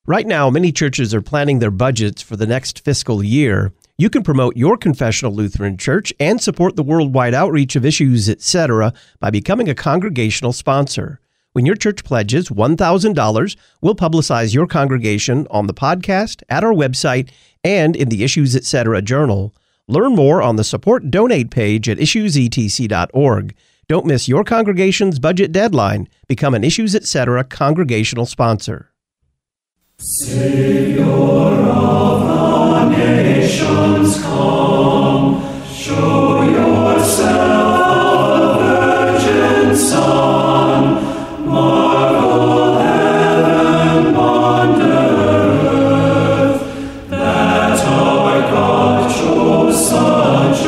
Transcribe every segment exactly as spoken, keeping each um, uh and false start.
Right now, many churches are planning their budgets for the next fiscal year. You can promote your confessional Lutheran church and support the worldwide outreach of Issues, et cetera by becoming a congregational sponsor. When your church pledges one thousand dollars, we'll publicize your congregation on the podcast, at our website, and in the Issues, et cetera journal. Learn more on the Support Donate page at issues e t c dot org. Don't miss your congregation's budget deadline. Become an Issues, et cetera congregational sponsor. Savior of the nations, come, show yourself, the Virgin Son, marvel heaven, wonder earth, that our God chose such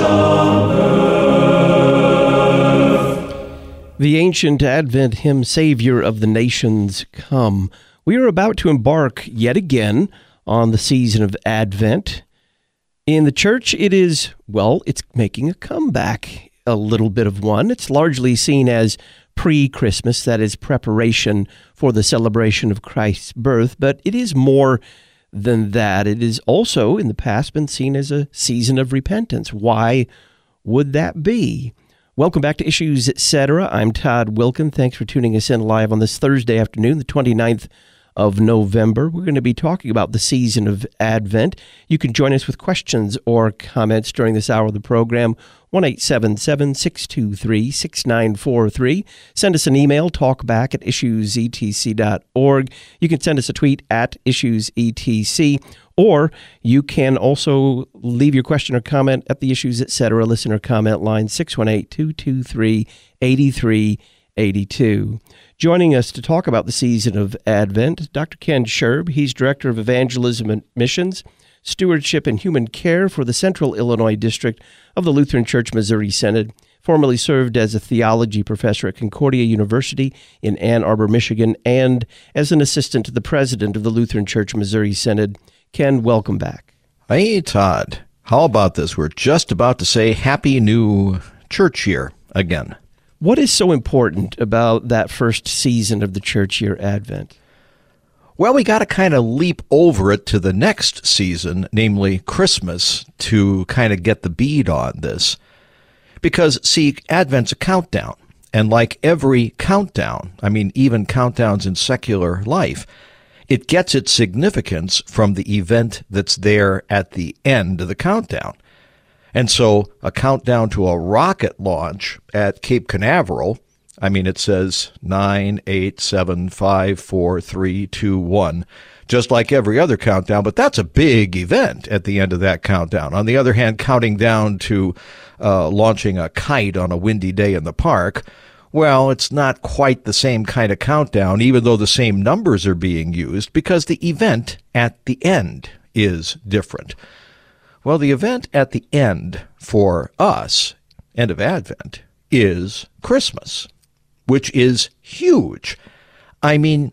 a birth. The ancient Advent hymn, Savior of the nations, come. We are about to embark yet again on the season of Advent. In the church, it is, well, it's making a comeback, a little bit of one. It's largely seen as pre-Christmas, that is preparation for the celebration of Christ's birth, but it is more than that. It is also, in the past, been seen as a season of repentance. Why would that be? Welcome back to Issues, et cetera. I'm Todd Wilkin. Thanks for tuning us in live on this Thursday afternoon, the twenty-ninth of November. We're going to be talking about the season of Advent. You can join us with questions or comments during this hour of the program, one eight seven seven, six two three, six nine four three. Send us an email, talkback at issues e t c dot org. You can send us a tweet at issues e t c, or you can also leave your question or comment at the Issues, et cetera listener comment line, six one eight, two two three, eight three eight two. Joining us to talk about the season of Advent, Doctor Ken Scherb. He's Director of Evangelism and Missions, Stewardship and Human Care for the Central Illinois District of the Lutheran Church Missouri Synod, formerly served as a theology professor at Concordia University in Ann Arbor, Michigan, and as an assistant to the president of the Lutheran Church Missouri Synod. Ken, welcome back. Hey, Todd. How about this? We're just about to say Happy New Church Year again. What is so important about that first season of the church year, Advent? Well, we got to kind of leap over it to the next season, namely Christmas, to kind of get the bead on this. Because, see, Advent's a countdown. And like every countdown, I mean, even countdowns in secular life, it gets its significance from the event that's there at the end of the countdown. And so a countdown to a rocket launch at Cape Canaveral, I mean, it says nine, eight, seven, five, four, three, two, one, just like every other countdown, but that's a big event at the end of that countdown. On the other hand, counting down to uh, launching a kite on a windy day in the park, well, it's not quite the same kind of countdown, even though the same numbers are being used, because the event at the end is different. Well, the event at the end for us, end of Advent, is Christmas, which is huge. I mean,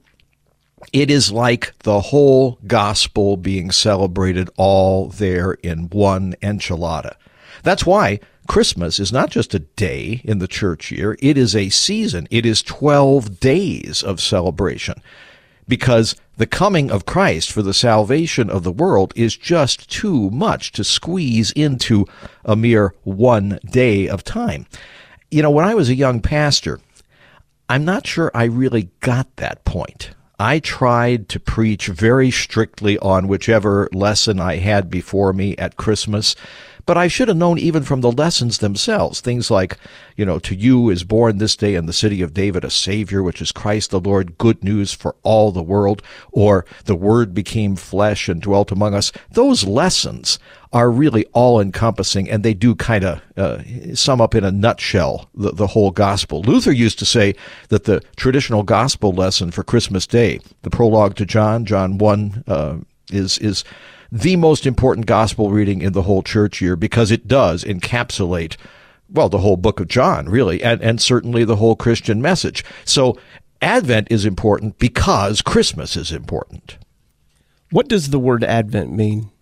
it is like the whole gospel being celebrated all there in one enchilada. That's why Christmas is not just a day in the church year, it is a season. It is twelve days of celebration. Because the coming of Christ for the salvation of the world is just too much to squeeze into a mere one day of time. You know, when I was a young pastor, I'm not sure I really got that point. I tried to preach very strictly on whichever lesson I had before me at Christmas, but I should have known even from the lessons themselves, things like, you know, to you is born this day in the city of David a Savior, which is Christ the Lord, good news for all the world, or the Word became flesh and dwelt among us. Those lessons are really all-encompassing, and they do kind of uh, sum up in a nutshell the, the whole gospel. Luther used to say that the traditional gospel lesson for Christmas Day, the prologue to John, John one, uh, is is the most important gospel reading in the whole church year, because it does encapsulate, well, the whole book of John, really, and, and certainly the whole Christian message. So Advent is important because Christmas is important. What does the word Advent mean?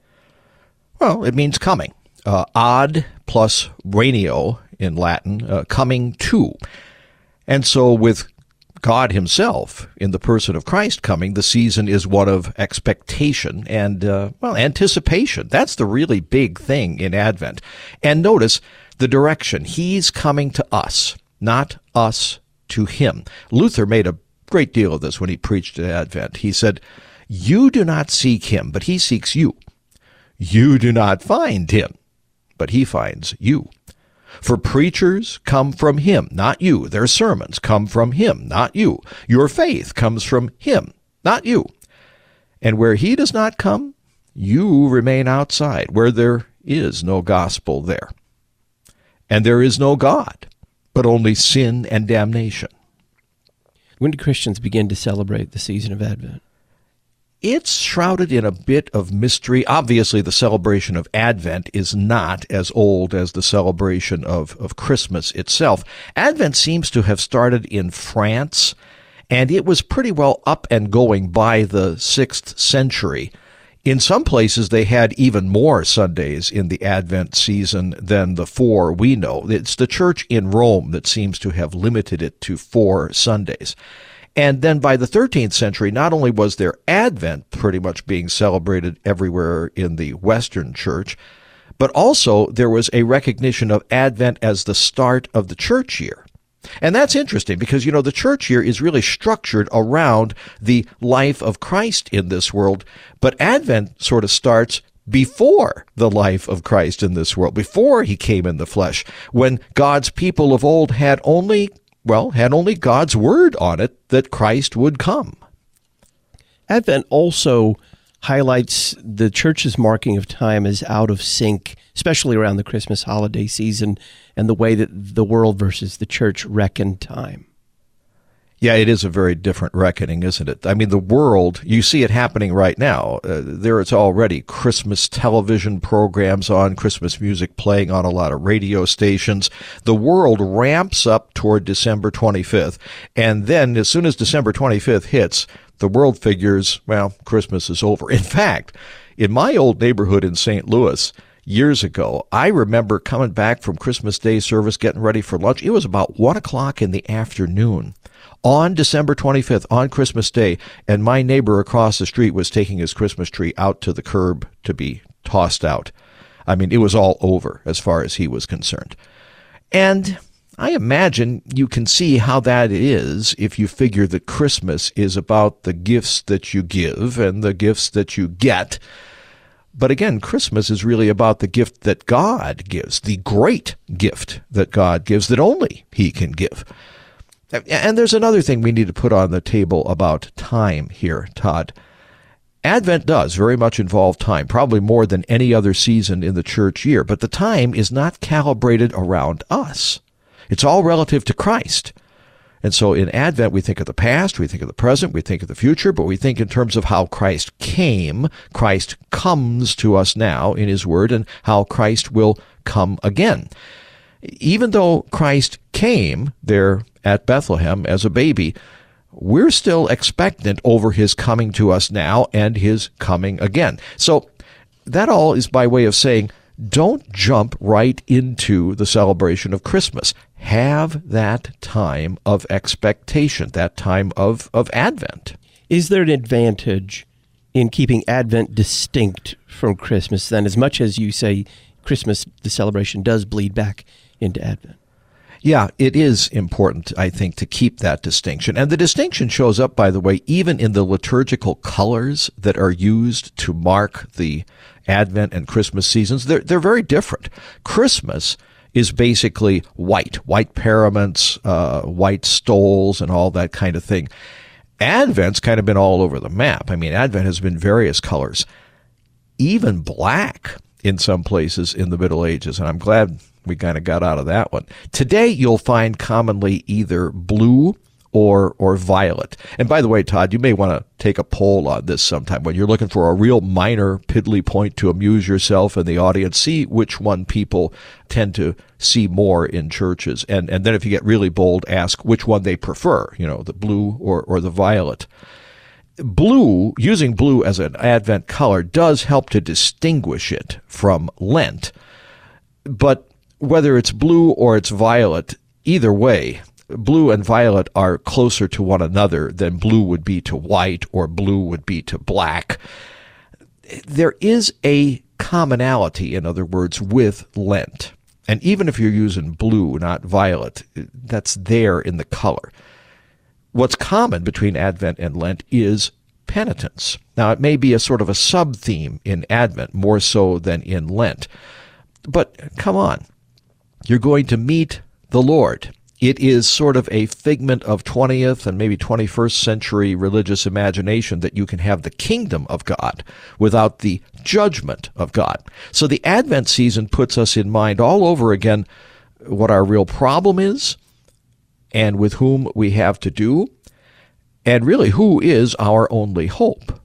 Well, it means coming. Uh, ad plus venio in Latin, uh, coming to. And so with God himself, in the person of Christ coming, the season is one of expectation and, uh, well, anticipation. That's the really big thing in Advent. And notice the direction. He's coming to us, not us to him. Luther made a great deal of this when he preached at Advent. He said, "You do not seek him, but he seeks you. You do not find him, but he finds you. For preachers come from him, not you. Their sermons come from him, not you. Your faith comes from him, not you. And where he does not come, you remain outside, where there is no gospel there. And there is no God, but only sin and damnation." When do Christians begin to celebrate the season of Advent? It's shrouded in a bit of mystery. Obviously, the celebration of Advent is not as old as the celebration of, of Christmas itself. Advent seems to have started in France, and it was pretty well up and going by the sixth century. In some places, they had even more Sundays in the Advent season than the four we know. It's the church in Rome that seems to have limited it to four Sundays. And then by the thirteenth century, not only was there Advent pretty much being celebrated everywhere in the Western church, but also there was a recognition of Advent as the start of the church year. And that's interesting because, you know, the church year is really structured around the life of Christ in this world, but Advent sort of starts before the life of Christ in this world, before he came in the flesh, when God's people of old had only well, had only God's word on it that Christ would come. Advent also highlights the church's marking of time as out of sync, especially around the Christmas holiday season and the way that the world versus the church reckon time. Yeah, it is a very different reckoning, isn't it? I mean, the world, you see it happening right now. Uh, there is already Christmas television programs on, Christmas music playing on a lot of radio stations. The world ramps up toward December twenty-fifth, and then as soon as December twenty-fifth hits, the world figures, well, Christmas is over. In fact, in my old neighborhood in Saint Louis, years ago, I remember coming back from Christmas Day service, getting ready for lunch. It was about one o'clock in the afternoon on December twenty-fifth, on Christmas Day, and my neighbor across the street was taking his Christmas tree out to the curb to be tossed out. I mean, it was all over as far as he was concerned. And I imagine you can see how that is if you figure that Christmas is about the gifts that you give and the gifts that you get. But again, Christmas is really about the gift that God gives, the great gift that God gives that only he can give. And there's another thing we need to put on the table about time here, Todd. Advent does very much involve time, probably more than any other season in the church year, but the time is not calibrated around us. It's all relative to Christ. And so in Advent, we think of the past, we think of the present, we think of the future, but we think in terms of how Christ came. Christ comes to us now in his word, and how Christ will come again. Even though Christ came there at Bethlehem as a baby, we're still expectant over his coming to us now and his coming again. So that all is by way of saying, don't jump right into the celebration of Christmas. Have that time of expectation, that time of, of Advent. Is there an advantage in keeping Advent distinct from Christmas then, as much as you say Christmas, the celebration, does bleed back into Advent? Yeah, it is important, I think, to keep that distinction. And the distinction shows up, by the way, even in the liturgical colors that are used to mark the Advent and Christmas seasons. They're, they're very different. Christmas is basically white, white paraments, uh, white stoles, and all that kind of thing. Advent's kind of been all over the map. I mean, Advent has been various colors, even black in some places in the Middle Ages, and I'm glad we kind of got out of that one. Today, you'll find commonly either blue or or violet. And by the way, Todd, you may want to take a poll on this sometime. When you're looking for a real minor piddly point to amuse yourself and the audience, see which one people tend to see more in churches. And, and then if you get really bold, ask which one they prefer, you know, the blue or, or the violet. Blue, using blue as an Advent color, does help to distinguish it from Lent. But whether it's blue or it's violet, either way, blue and violet are closer to one another than blue would be to white or blue would be to black. There is a commonality, in other words, with Lent. And even if you're using blue, not violet, that's there in the color. What's common between Advent and Lent is penitence. Now, it may be a sort of a sub-theme in Advent, more so than in Lent. But come on, you're going to meet the Lord. It is sort of a figment of twentieth and maybe twenty-first century religious imagination that you can have the kingdom of God without the judgment of God. So the Advent season puts us in mind all over again what our real problem is and with whom we have to do, and really who is our only hope.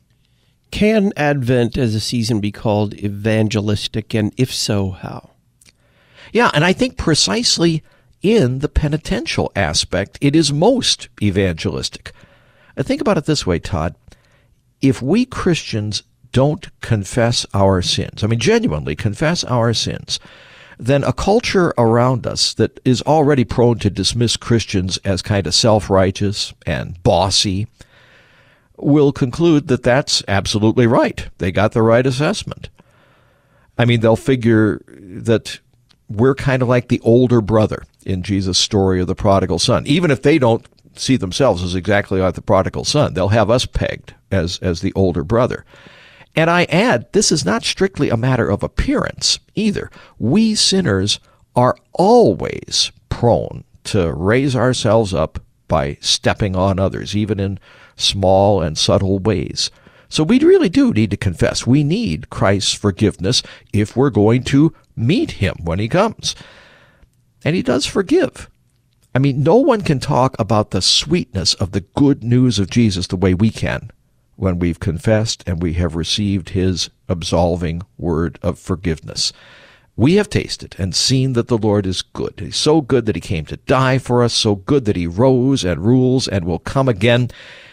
Can Advent as a season be called evangelistic, and if so, how? Yeah, and I think precisely in the penitential aspect, it is most evangelistic. Think about it this way, Todd. If we Christians don't confess our sins, I mean, genuinely confess our sins, then a culture around us that is already prone to dismiss Christians as kind of self-righteous and bossy will conclude that that's absolutely right. They got the right assessment. I mean, they'll figure that we're kind of like the older brother in Jesus' story of the prodigal son. Even if they don't see themselves as exactly like the prodigal son, they'll have us pegged as, as the older brother. And I add, this is not strictly a matter of appearance either. We sinners are always prone to raise ourselves up by stepping on others, even in small and subtle ways. So we really do need to confess. We need Christ's forgiveness if we're going to meet him when he comes. And he does forgive. I mean, no one can talk about the sweetness of the good news of Jesus the way we can when we've confessed and we have received his absolving word of forgiveness. We have tasted and seen that the Lord is good. He's so good that he came to die for us, so good that he rose and rules and will come again.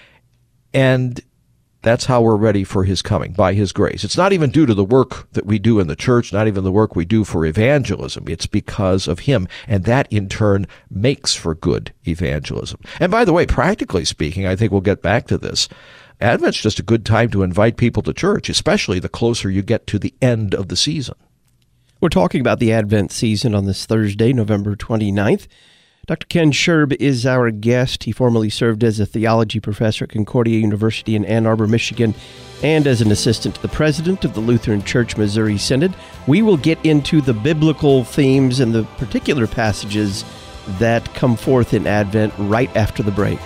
And that's how we're ready for his coming, by his grace. It's not even due to the work that we do in the church, not even the work we do for evangelism. It's because of him, and that in turn makes for good evangelism. And by the way, practically speaking, I think we'll get back to this, Advent's just a good time to invite people to church, especially the closer you get to the end of the season. We're talking about the Advent season on this Thursday, November twenty-ninth. Doctor Ken Scherb is our guest. He formerly served as a theology professor at Concordia University in Ann Arbor, Michigan, and as an assistant to the president of the Lutheran Church Missouri Synod. We will get into the biblical themes and the particular passages that come forth in Advent right after the break.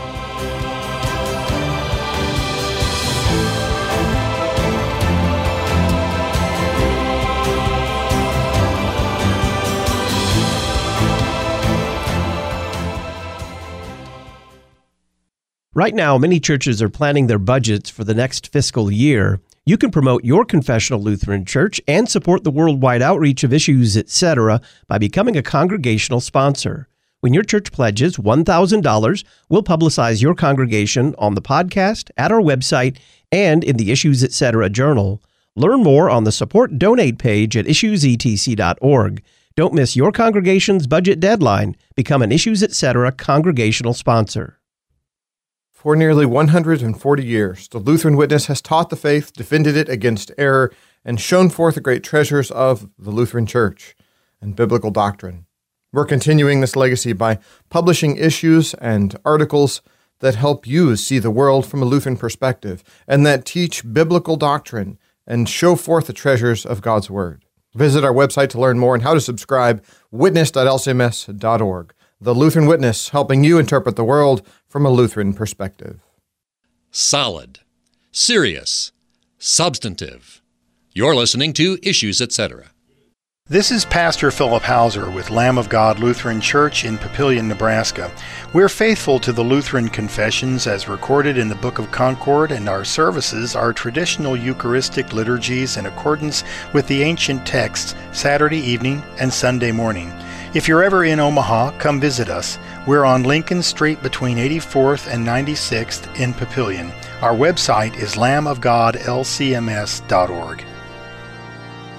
Right now, many churches are planning their budgets for the next fiscal year. You can promote your confessional Lutheran church and support the worldwide outreach of Issues, et cetera by becoming a congregational sponsor. When your church pledges one thousand dollars, we'll publicize your congregation on the podcast, at our website, and in the Issues, et cetera journal. Learn more on the Support Donate page at issues e t c dot org. Don't miss your congregation's budget deadline. Become an Issues, et cetera congregational sponsor. For nearly one hundred forty years, the Lutheran Witness has taught the faith, defended it against error, and shown forth the great treasures of the Lutheran Church and biblical doctrine. We're continuing this legacy by publishing issues and articles that help you see the world from a Lutheran perspective and that teach biblical doctrine and show forth the treasures of God's Word. Visit our website to learn more and how to subscribe, witness dot l c m s dot org. The Lutheran Witness, helping you interpret the world from a Lutheran perspective. Solid, serious, substantive. You're listening to Issues, et cetera. This is Pastor Philip Hauser with Lamb of God Lutheran Church in Papillion, Nebraska. We're faithful to the Lutheran confessions as recorded in the Book of Concord, and our services are traditional Eucharistic liturgies in accordance with the ancient texts Saturday evening and Sunday morning. If you're ever in Omaha, come visit us. We're on Lincoln Street between eighty-fourth and ninety-sixth in Papillion. Our website is lamb of god l c m s dot org.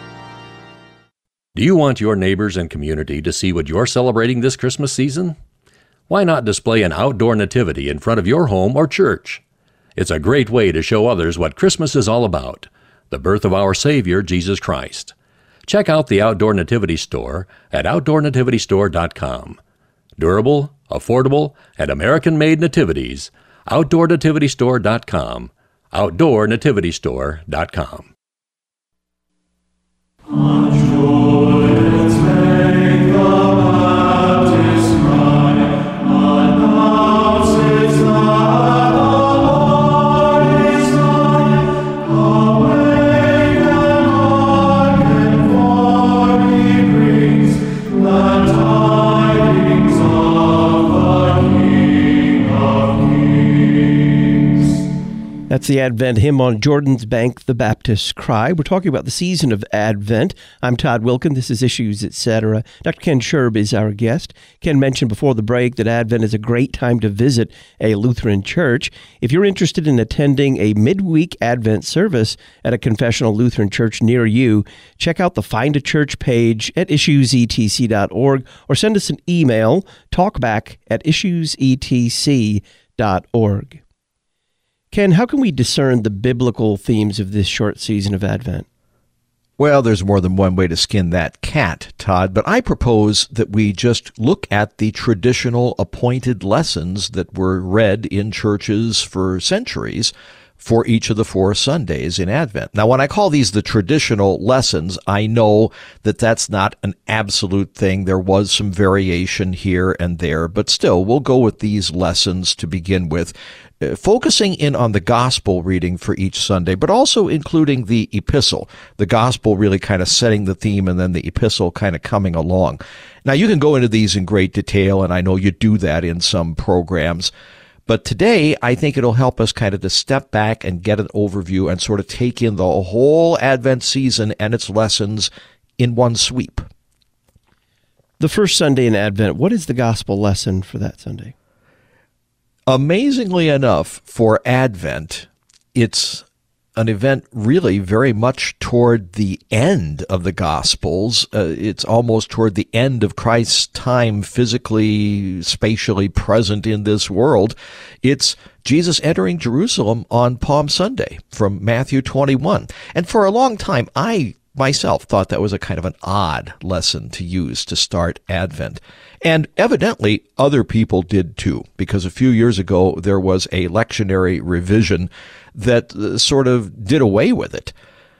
Do you want your neighbors and community to see what you're celebrating this Christmas season? Why not display an outdoor nativity in front of your home or church? It's a great way to show others what Christmas is all about, the birth of our Savior, Jesus Christ. Check out the Outdoor Nativity Store at outdoor nativity store dot com. Durable, affordable, and American-made nativities. outdoor nativity store dot com. outdoor nativity store dot com. That's the Advent hymn on Jordan's Bank, the Baptist Cry. We're talking about the season of Advent. I'm Todd Wilkin. This is Issues, et cetera. Doctor Ken Sherb is our guest. Ken mentioned before the break that Advent is a great time to visit a Lutheran church. If you're interested in attending a midweek Advent service at a confessional Lutheran church near you, check out the Find a Church page at issues e t c dot org or send us an email, talkback at issues e t c dot org. Ken, how can we discern the biblical themes of this short season of Advent? Well, there's more than one way to skin that cat, Todd, but I propose that we just look at the traditional appointed lessons that were read in churches for centuries for each of the four Sundays in Advent. Now, when I call these the traditional lessons, I know that that's not an absolute thing. There was some variation here and there, but still, we'll go with these lessons to begin with, uh, focusing in on the gospel reading for each Sunday, but also including the epistle, the gospel really kind of setting the theme and then the epistle kind of coming along. Now, you can go into these in great detail, and I know you do that in some programs. But today, I think it'll help us kind of to step back and get an overview and sort of take in the whole Advent season and its lessons in one sweep. The first Sunday in Advent, what is the gospel lesson for that Sunday? Amazingly enough, for Advent, it's an event really very much toward the end of the Gospels. Uh, it's almost toward the end of Christ's time physically, spatially present in this world. It's Jesus entering Jerusalem on Palm Sunday from Matthew twenty-one. And for a long time, I myself thought that was a kind of an odd lesson to use to start Advent. And evidently, other people did too, because a few years ago, there was a lectionary revision that uh, sort of did away with it.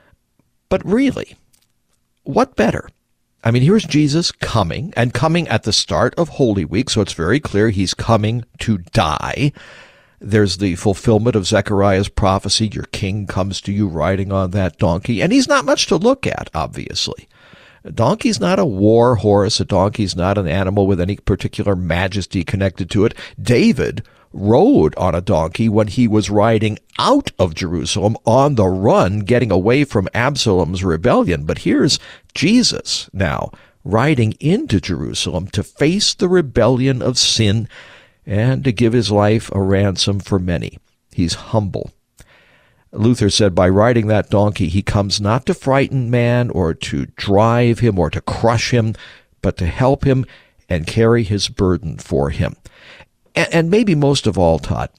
But really, what better? I mean, here's Jesus coming, and coming at the start of Holy Week, so it's very clear he's coming to die. There's the fulfillment of Zechariah's prophecy, your king comes to you riding on that donkey, and he's not much to look at, obviously. A donkey's not a war horse. A donkey's not an animal with any particular majesty connected to it. David rode on a donkey when he was riding out of Jerusalem on the run, getting away from Absalom's rebellion. But here's Jesus now riding into Jerusalem to face the rebellion of sin and to give his life a ransom for many. He's humble. Luther said by riding that donkey, he comes not to frighten man or to drive him or to crush him, but to help him and carry his burden for him. And, and maybe most of all, Todd,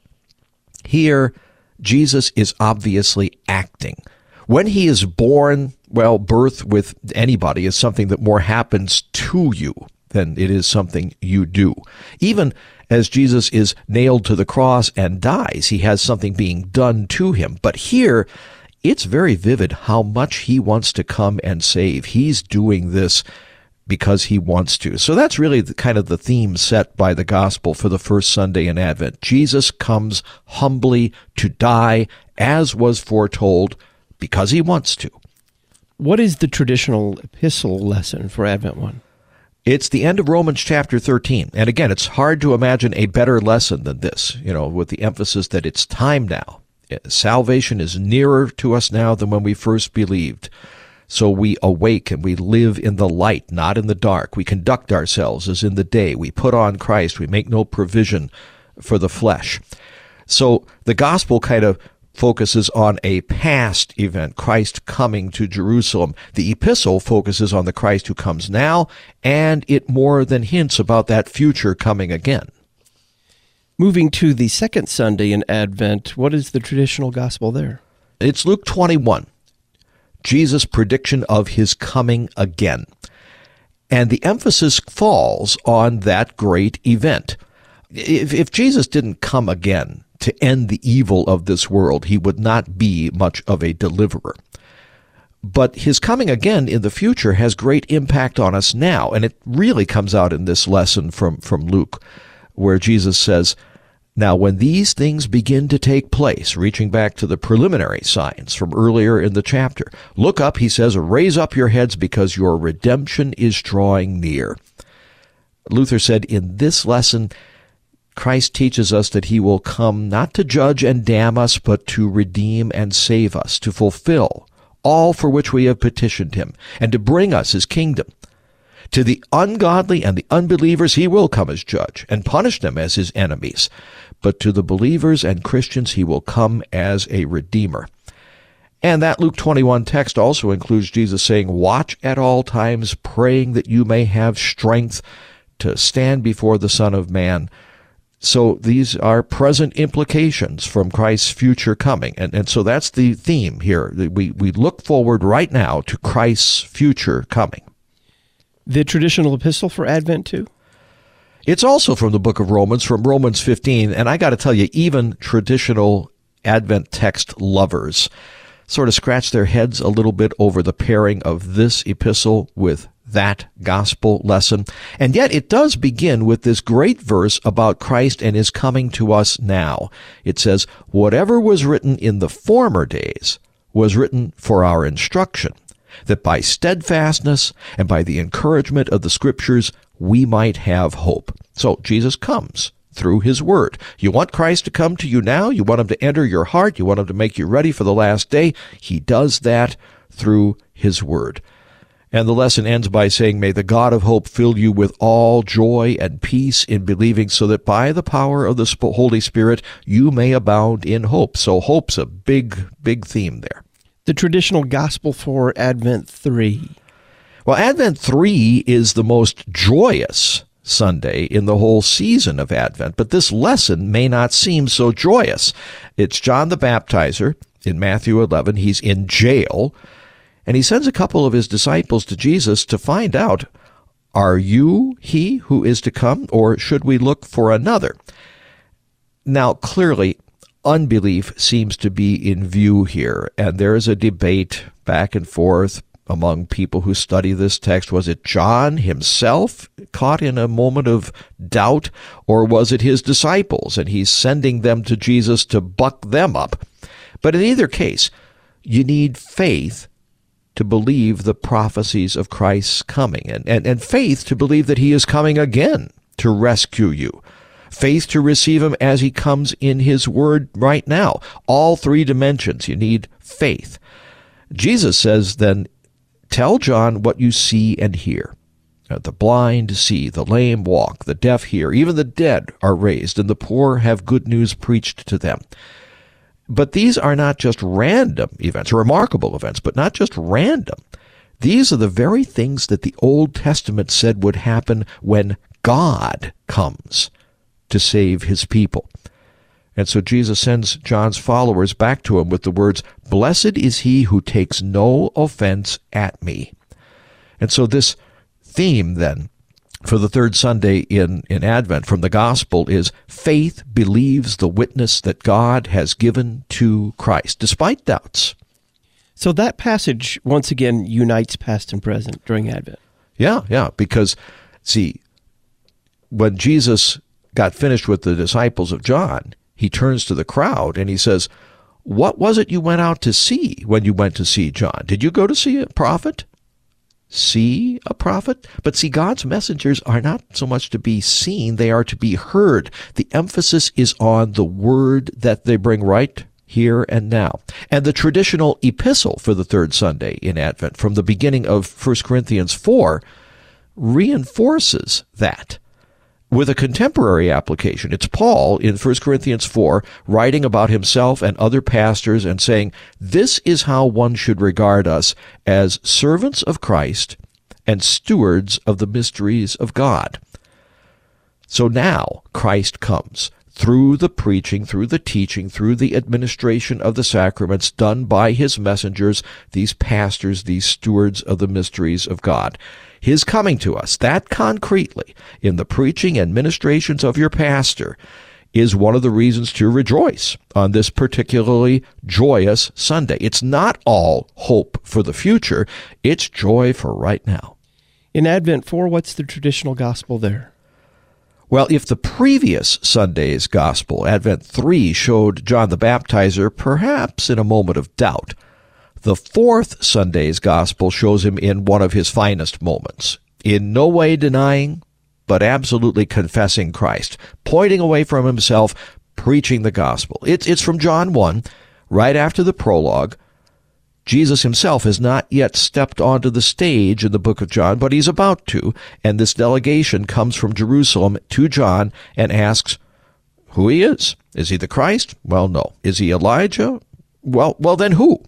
here Jesus is obviously acting. When he is born, well, birth with anybody is something that more happens to you than it is something you do. Even as Jesus is nailed to the cross and dies, he has something being done to him. But here, it's very vivid how much he wants to come and save. He's doing this because he wants to. So that's really the, kind of the theme set by the gospel for the first Sunday in Advent. Jesus comes humbly to die, as was foretold, because he wants to. What is the traditional epistle lesson for Advent one? It's the end of Romans chapter thirteen. And again, it's hard to imagine a better lesson than this, you know, with the emphasis that it's time now. Salvation is nearer to us now than when we first believed. So we awake and we live in the light, not in the dark. We conduct ourselves as in the day. We put on Christ. We make no provision for the flesh. So the gospel kind of focuses on a past event, Christ coming to Jerusalem. The epistle focuses on the Christ who comes now, and it more than hints about that future coming again. Moving to the second Sunday in Advent, what is the traditional gospel there? It's Luke twenty-one, Jesus' prediction of his coming again. And the emphasis falls on that great event. If, if Jesus didn't come again to end the evil of this world, he would not be much of a deliverer. But his coming again in the future has great impact on us now, and it really comes out in this lesson from, from Luke, where Jesus says, "Now when these things begin to take place," reaching back to the preliminary signs from earlier in the chapter, "look up," he says, "raise up your heads because your redemption is drawing near." Luther said in this lesson, Christ teaches us that he will come not to judge and damn us, but to redeem and save us, to fulfill all for which we have petitioned him, and to bring us his kingdom. To the ungodly and the unbelievers he will come as judge, and punish them as his enemies. But to the believers and Christians he will come as a redeemer. And that Luke twenty-one text also includes Jesus saying, "Watch at all times, praying that you may have strength to stand before the Son of Man." So these are present implications from Christ's future coming. And, and so that's the theme here. We, we look forward right now to Christ's future coming. The traditional epistle for Advent, too? It's also from the book of Romans, from Romans fifteen. And I got to tell you, even traditional Advent text lovers sort of scratch their heads a little bit over the pairing of this epistle with that gospel lesson. And yet it does begin with this great verse about Christ and his coming to us now. It says, "Whatever was written in the former days was written for our instruction, that by steadfastness and by the encouragement of the Scriptures we might have hope." So Jesus comes through his word. You want Christ to come to you now? You want him to enter your heart? You want him to make you ready for the last day? He does that through his word. And the lesson ends by saying, "May the God of hope fill you with all joy and peace in believing, so that by the power of the Holy Spirit you may abound in hope." So hope's a big, big theme there. The traditional gospel for Advent three. Well, Advent three is the most joyous Sunday in the whole season of Advent, but this lesson may not seem so joyous. It's John the Baptizer in Matthew eleven. He's in jail, and he sends a couple of his disciples to Jesus to find out, are you he who is to come, or should we look for another? Now, clearly, unbelief seems to be in view here, and there is a debate back and forth among people who study this text. Was it John himself caught in a moment of doubt, or was it his disciples, and he's sending them to Jesus to buck them up? But in either case, you need faith to believe the prophecies of Christ's coming, and, and, and faith to believe that he is coming again to rescue you. Faith to receive him as he comes in his word right now. All three dimensions, you need faith. Jesus says then, "Tell John what you see and hear. The blind see, the lame walk, the deaf hear, even the dead are raised, and the poor have good news preached to them." But these are not just random events, remarkable events, but not just random. These are the very things that the Old Testament said would happen when God comes to save his people. And so Jesus sends John's followers back to him with the words, "Blessed is he who takes no offense at me." And so this theme then for the third Sunday in, in Advent from the Gospel is faith believes the witness that God has given to Christ, despite doubts. So that passage, once again, unites past and present during Advent. Yeah, yeah, because, see, when Jesus got finished with the disciples of John, he turns to the crowd and he says, "What was it you went out to see when you went to see John? Did you go to see a prophet? See a prophet?" But see, God's messengers are not so much to be seen, they are to be heard. The emphasis is on the word that they bring right here and now. And the traditional epistle for the third Sunday in Advent from the beginning of First Corinthians four reinforces that with a contemporary application. It's Paul in First Corinthians four writing about himself and other pastors and saying, this is how one should regard us as servants of Christ and stewards of the mysteries of God. So now Christ comes through the preaching, through the teaching, through the administration of the sacraments done by his messengers, these pastors, these stewards of the mysteries of God. His coming to us, that concretely, in the preaching and ministrations of your pastor, is one of the reasons to rejoice on this particularly joyous Sunday. It's not all hope for the future, it's joy for right now. In Advent four, what's the traditional gospel there? Well, if the previous Sunday's gospel, Advent three, showed John the Baptizer perhaps in a moment of doubt, the fourth Sunday's gospel shows him in one of his finest moments, in no way denying, but absolutely confessing Christ, pointing away from himself, preaching the gospel. It's, it's from John one, right after the prologue. Jesus himself has not yet stepped onto the stage in the book of John, but he's about to, and this delegation comes from Jerusalem to John and asks who he is. Is he the Christ? Well, no. Is he Elijah? Well, well, then who?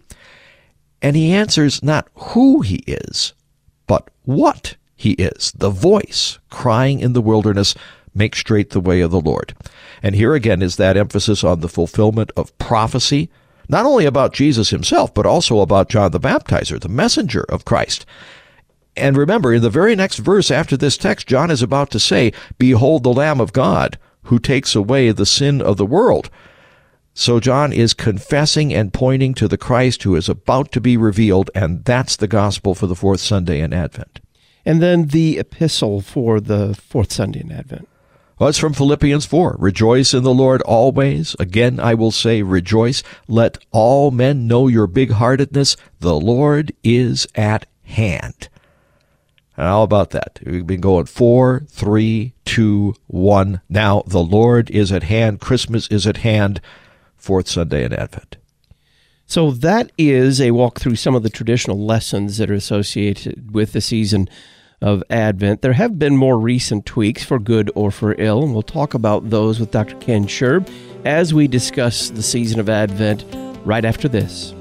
And he answers not who he is, but what he is. The voice crying in the wilderness, make straight the way of the Lord. And here again is that emphasis on the fulfillment of prophecy, not only about Jesus himself, but also about John the Baptizer, the messenger of Christ. And remember, in the very next verse after this text, John is about to say, "Behold the Lamb of God, who takes away the sin of the world." So John is confessing and pointing to the Christ who is about to be revealed, and that's the gospel for the fourth Sunday in Advent. And then the epistle for the fourth Sunday in Advent. Well, it's from Philippians four. Rejoice in the Lord always. Again, I will say rejoice. Let all men know your big-heartedness. The Lord is at hand. And how about that? We've been going four, three, two, one. Now the Lord is at hand. Christmas is at hand. Fourth Sunday in Advent. So that is a walk through some of the traditional lessons that are associated with the season of Advent. There have been more recent tweaks for good or for ill, and we'll talk about those with Doctor Ken Scherb as we discuss the season of Advent right after this.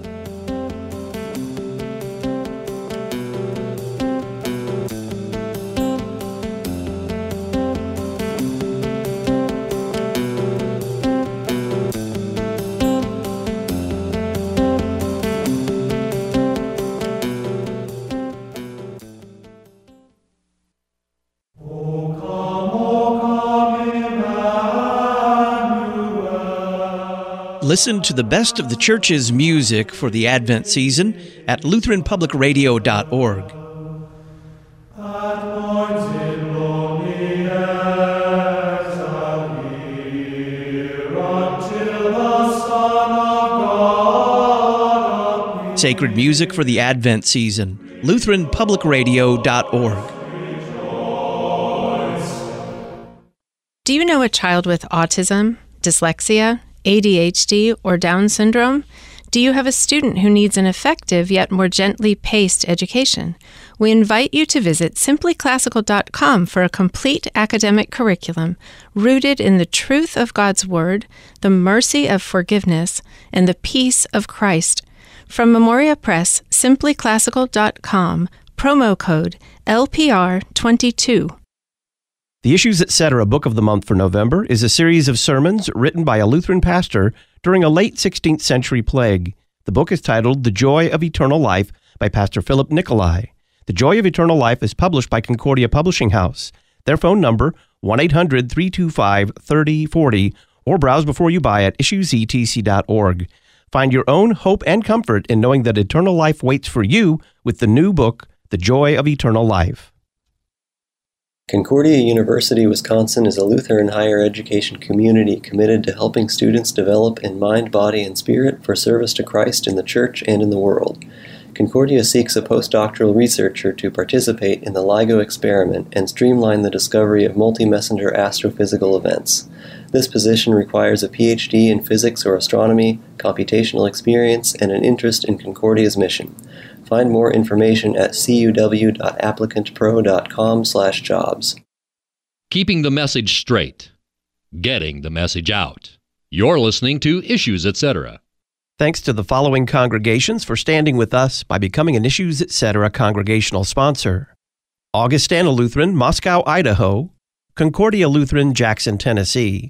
Listen to the best of the church's music for the Advent season at Lutheran Public Radio dot org. Sacred music for the Advent season, Lutheran Public Radio dot org. Do you know a child with autism, dyslexia, A D H D, or Down syndrome? Do you have a student who needs an effective yet more gently paced education? We invite you to visit simply classical dot com for a complete academic curriculum rooted in the truth of God's Word, the mercy of forgiveness, and the peace of Christ. From Memoria Press, simply classical dot com, promo code L P R twenty-two. The Issues Etc. Book of the Month for November is a series of sermons written by a Lutheran pastor during a late sixteenth century plague. The book is titled The Joy of Eternal Life by Pastor Philip Nicolai. The Joy of Eternal Life is published by Concordia Publishing House. Their phone number, one eight hundred, three two five, three oh four oh, or browse before you buy at issues e t c dot org. Find your own hope and comfort in knowing that eternal life waits for you with the new book, The Joy of Eternal Life. Concordia University, Wisconsin is a Lutheran higher education community committed to helping students develop in mind, body, and spirit for service to Christ in the church and in the world. Concordia seeks a postdoctoral researcher to participate in the LIGO experiment and streamline the discovery of multi-messenger astrophysical events. This position requires a P H D in physics or astronomy, computational experience, and an interest in Concordia's mission. Find more information at c u w dot applicant pro dot com slash jobs. Keeping the message straight. Getting the message out. You're listening to Issues Etc. Thanks to the following congregations for standing with us by becoming an Issues Etc. congregational sponsor: Augustana Lutheran, Moscow, Idaho; Concordia Lutheran, Jackson, Tennessee;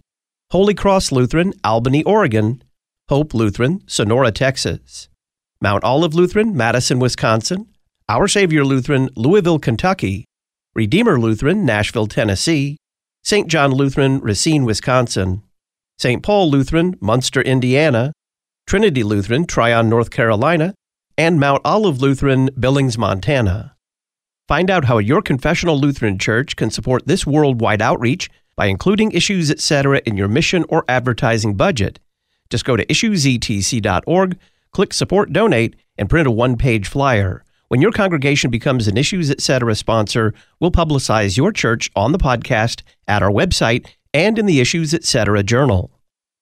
Holy Cross Lutheran, Albany, Oregon. Hope Lutheran, Sonora, Texas. Mount Olive Lutheran, Madison, Wisconsin. Our Savior Lutheran, Louisville, Kentucky. Redeemer Lutheran, Nashville, Tennessee. Saint John Lutheran, Racine, Wisconsin. Saint Paul Lutheran, Munster, Indiana. Trinity Lutheran, Tryon, North Carolina. And Mount Olive Lutheran, Billings, Montana. Find out how your confessional Lutheran church can support this worldwide outreach by including Issues Etc. in your mission or advertising budget. Just go to issues e t c dot org, click Support Donate, and print a one-page flyer. When your congregation becomes an Issues Etc. sponsor, we'll publicize your church on the podcast, at our website, and in the Issues Etc. journal.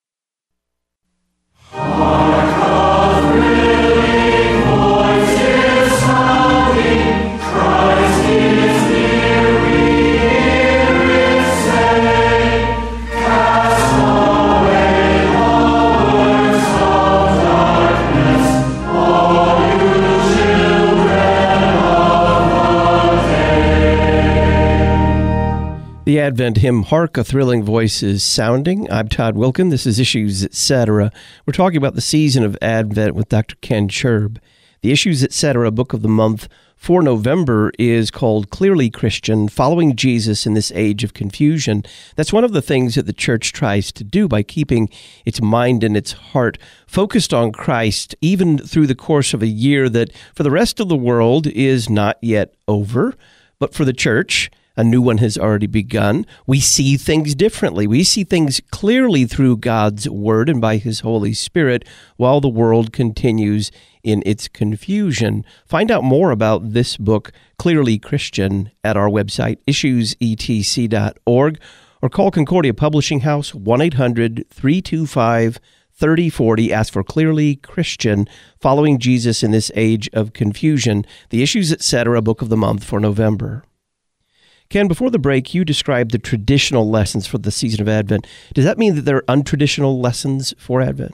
The Advent hymn, Hark, a Thrilling Voice is Sounding. I'm Todd Wilkin. This is Issues Etc. We're talking about the season of Advent with Doctor Ken Cherb. The Issues Etc. book of the month for November is called Clearly Christian, Following Jesus in This Age of Confusion. That's one of the things that the church tries to do by keeping its mind and its heart focused on Christ, even through the course of a year that for the rest of the world is not yet over. But for the church, a new one has already begun. We see things differently. We see things clearly through God's Word and by His Holy Spirit while the world continues in its confusion. Find out more about this book, Clearly Christian, at our website, issues e t c dot org, or call Concordia Publishing House, one eight hundred, three two five, three oh four oh. Ask for Clearly Christian, Following Jesus in This Age of Confusion, the Issues Etc. book of the month for November. Ken, before the break, you described the traditional lessons for the season of Advent. Does that mean that there are untraditional lessons for Advent?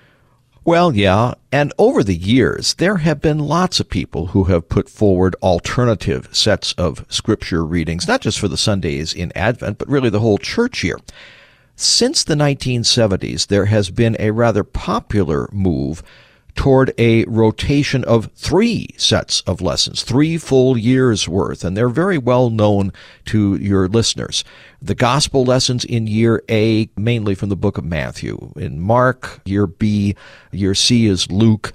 Well, yeah, and over the years, there have been lots of people who have put forward alternative sets of scripture readings, not just for the Sundays in Advent, but really the whole church year. Since the nineteen seventies, there has been a rather popular move toward a rotation of three sets of lessons, three full years' worth, and they're very well known to your listeners. The gospel lessons in year A, mainly from the book of Matthew. In Mark, year B, year C is Luke.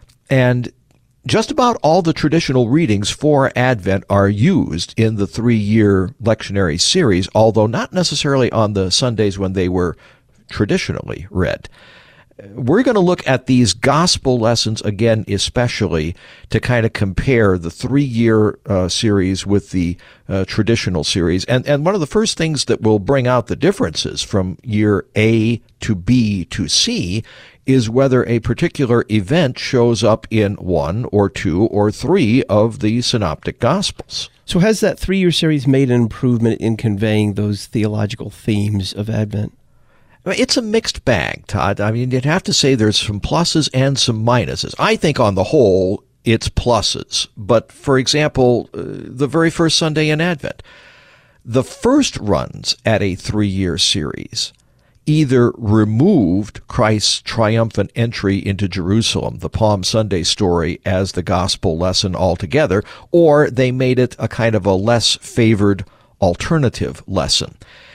And just about all the traditional readings for Advent are used in the three-year lectionary series, although not necessarily on the Sundays when they were traditionally read. We're going to look at these gospel lessons again, especially to kind of compare the three-year uh, series with the uh, traditional series. And, and one of the first things that will bring out the differences from year A to B to C is whether a particular event shows up in one or two or three of the synoptic gospels. So has that three-year series made an improvement in conveying those theological themes of Advent? It's a mixed bag, Todd. I mean, you'd have to say there's some pluses and some minuses. I think on the whole, it's pluses. But, for example, uh, the very first Sunday in Advent, the first runs at a three-year series either removed Christ's triumphant entry into Jerusalem, the Palm Sunday story, as the gospel lesson altogether, or they made it a kind of a less favored alternative lesson.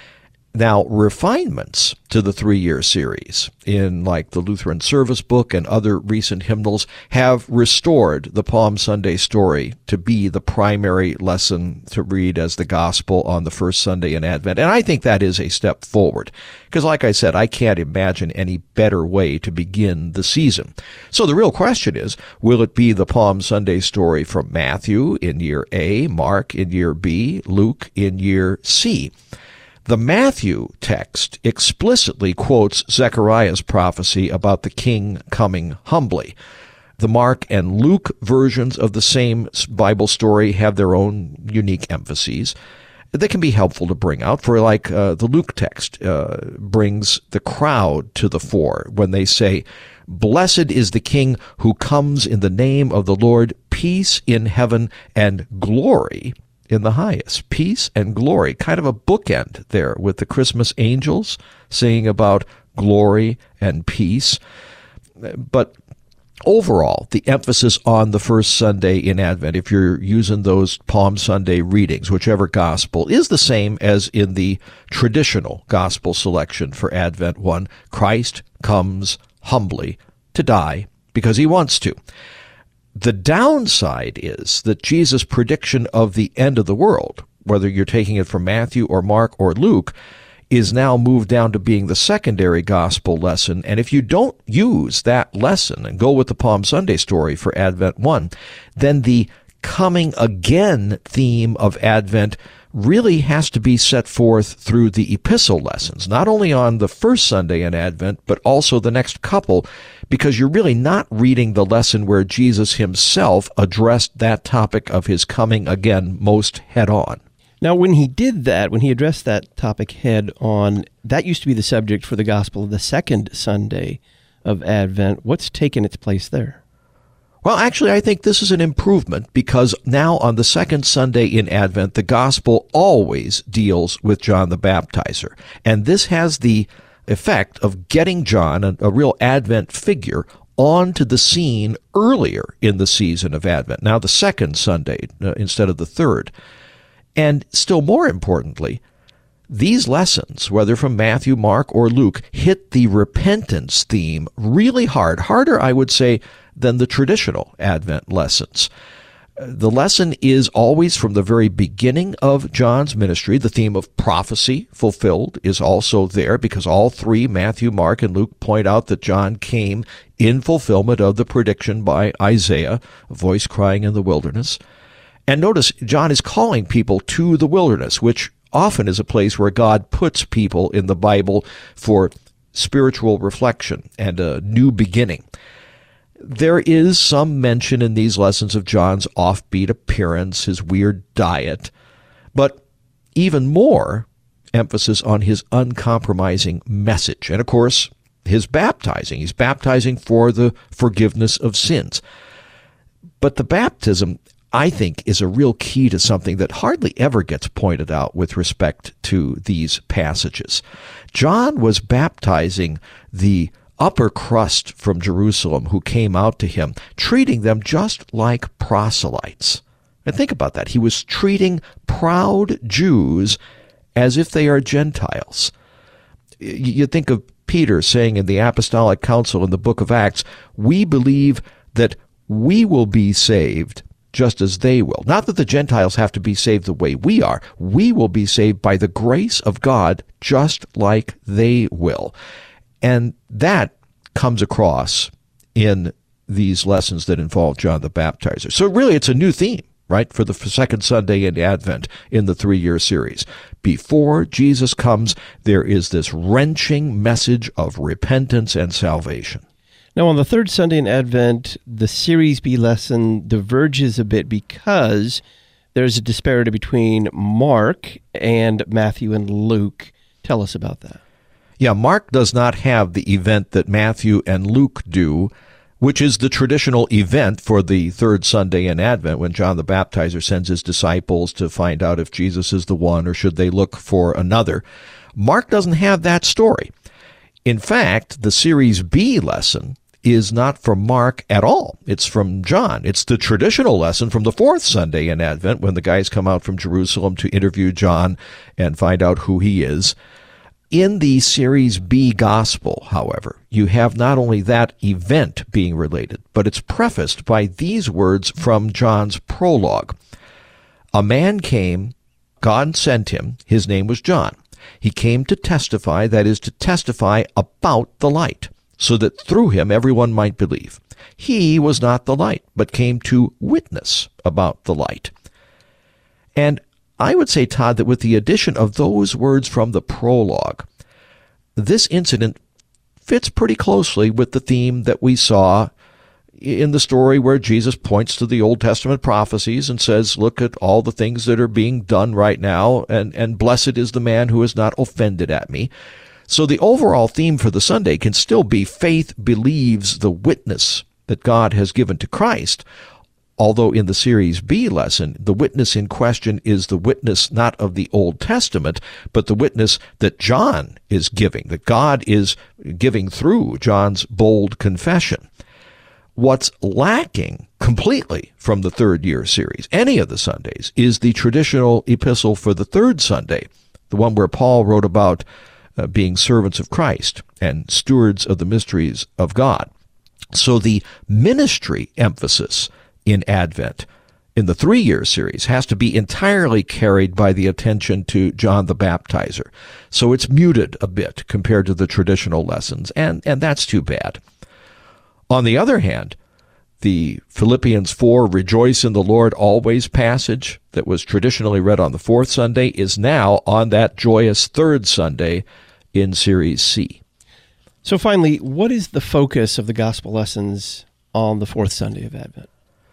Now, refinements to the three-year series in like the Lutheran Service Book and other recent hymnals have restored the Palm Sunday story to be the primary lesson to read as the gospel on the first Sunday in Advent. And I think that is a step forward because, like I said, I can't imagine any better way to begin the season. So the real question is, will it be the Palm Sunday story from Matthew in year A, Mark in year B, Luke in year C? The Matthew text explicitly quotes Zechariah's prophecy about the king coming humbly. The Mark and Luke versions of the same Bible story have their own unique emphases that can be helpful to bring out. For like uh, the Luke text uh, brings the crowd to the fore when they say, "Blessed is the King who comes in the name of the Lord, peace in heaven and glory in the highest. Peace and glory, kind of a bookend there with the Christmas angels singing about glory and peace. But overall, the emphasis on the first Sunday in Advent, if you're using those Palm Sunday readings, whichever gospel, is the same as in the traditional gospel selection for Advent one. Christ comes humbly to die because he wants to. The downside is that Jesus' prediction of the end of the world, whether you're taking it from Matthew or Mark or Luke, is now moved down to being the secondary gospel lesson. And if you don't use that lesson and go with the Palm Sunday story for Advent one, then the coming again theme of Advent really has to be set forth through the epistle lessons, not only on the first Sunday in Advent, but also the next couple, because you're really not reading the lesson where Jesus himself addressed that topic of his coming again most head on. Now, when he did that, when he addressed that topic head on, that used to be the subject for the gospel of the second Sunday of Advent. What's taken its place there? Well, actually, I think this is an improvement because now on the second Sunday in Advent, the gospel always deals with John the Baptizer. And this has the effect of getting John, a, a real Advent figure, onto the scene earlier in the season of Advent. Now, the second Sunday uh, instead of the third. And still more importantly, these lessons, whether from Matthew, Mark, or Luke, hit the repentance theme really hard, harder, I would say, than the traditional Advent lessons. The lesson is always from the very beginning of John's ministry. The theme of prophecy fulfilled is also there because all three, Matthew, Mark, and Luke, point out that John came in fulfillment of the prediction by Isaiah, a voice crying in the wilderness. And notice, John is calling people to the wilderness, which often is a place where God puts people in the Bible for spiritual reflection and a new beginning. There is some mention in these lessons of John's offbeat appearance, his weird diet, but even more emphasis on his uncompromising message. And of course, his baptizing. He's baptizing for the forgiveness of sins. But the baptism, I think, is a real key to something that hardly ever gets pointed out with respect to these passages. John was baptizing the upper crust from Jerusalem who came out to him, treating them just like proselytes. And think about that. He was treating proud Jews as if they are Gentiles. You think of Peter saying in the Apostolic Council in the book of Acts, we believe that we will be saved just as they will. Not that the Gentiles have to be saved the way we are. We will be saved by the grace of God just like they will. And that comes across in these lessons that involve John the Baptizer. So really it's a new theme, right, for the second Sunday in Advent in the three-year series. Before Jesus comes, there is this wrenching message of repentance and salvation. Now, on the third Sunday in Advent, the Series B lesson diverges a bit because there's a disparity between Mark and Matthew and Luke. Tell us about that. Yeah, Mark does not have the event that Matthew and Luke do, which is the traditional event for the third Sunday in Advent when John the Baptizer sends his disciples to find out if Jesus is the one or should they look for another. Mark doesn't have that story. In fact, the Series B lesson is not from Mark at all. It's from John. It's the traditional lesson from the fourth Sunday in Advent when the guys come out from Jerusalem to interview John and find out who he is. In the Series B gospel, however, you have not only that event being related, but it's prefaced by these words from John's prologue. A man came, God sent him, his name was John. He came to testify, that is, to testify about the light, so that through him everyone might believe. He was not the light, but came to witness about the light. And I would say, Todd, that with the addition of those words from the prologue, this incident fits pretty closely with the theme that we saw in the story where Jesus points to the Old Testament prophecies and says, look at all the things that are being done right now, and, and blessed is the man who is not offended at me. So the overall theme for the Sunday can still be faith believes the witness that God has given to Christ, although in the Series B lesson, the witness in question is the witness not of the Old Testament, but the witness that John is giving, that God is giving through John's bold confession. What's lacking completely from the third year series, any of the Sundays, is the traditional epistle for the third Sunday, the one where Paul wrote about uh, being servants of Christ and stewards of the mysteries of God. So the ministry emphasis in Advent in the three-year series has to be entirely carried by the attention to John the Baptizer. So it's muted a bit compared to the traditional lessons, and, and that's too bad. On the other hand, the Philippians four Rejoice in the Lord Always passage that was traditionally read on the fourth Sunday is now on that joyous third Sunday in Series C. So finally, what is the focus of the gospel lessons on the fourth Sunday of Advent?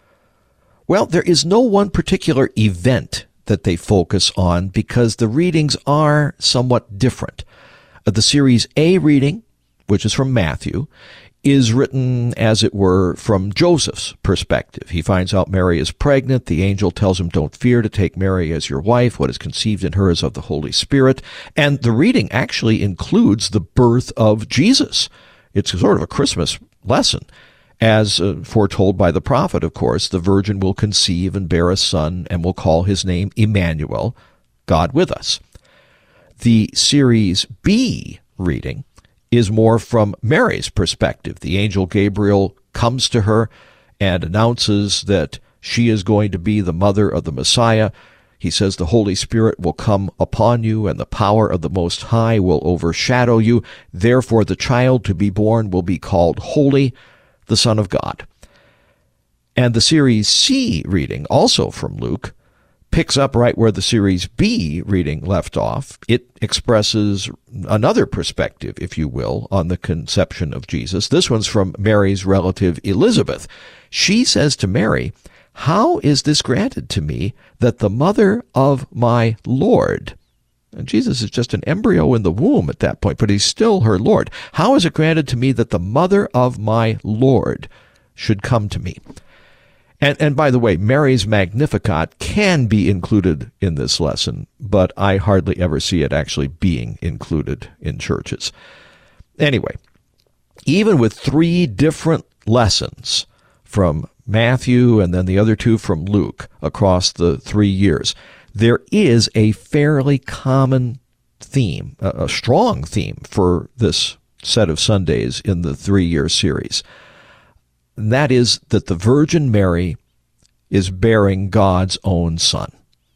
Well, there is no one particular event that they focus on because the readings are somewhat different. The Series A reading, which is from Matthew, is written, as it were, from Joseph's perspective. He finds out Mary is pregnant. The angel tells him, don't fear to take Mary as your wife. What is conceived in her is of the Holy Spirit. And the reading actually includes the birth of Jesus. It's sort of a Christmas lesson. As uh, foretold by the prophet, of course, the virgin will conceive and bear a son and will call his name Emmanuel, God with us. The Series B reading is more from Mary's perspective. The angel Gabriel comes to her and announces that she is going to be the mother of the Messiah. He says the Holy Spirit will come upon you and the power of the Most High will overshadow you. Therefore, the child to be born will be called Holy, the Son of God. And the Series C reading, also from Luke, picks up right where the Series B reading left off. It expresses another perspective, if you will, on the conception of Jesus. This one's from Mary's relative Elizabeth. She says to Mary, how is this granted to me that the mother of my Lord, and Jesus is just an embryo in the womb at that point, but he's still her Lord. How is it granted to me that the mother of my Lord should come to me? And, and by the way, Mary's Magnificat can be included in this lesson, but I hardly ever see it actually being included in churches. Anyway, even with three different lessons from Matthew and then the other two from Luke across the three years, there is a fairly common theme, a, a strong theme for this set of Sundays in the three-year series. And that is that the Virgin Mary is bearing God's own Son.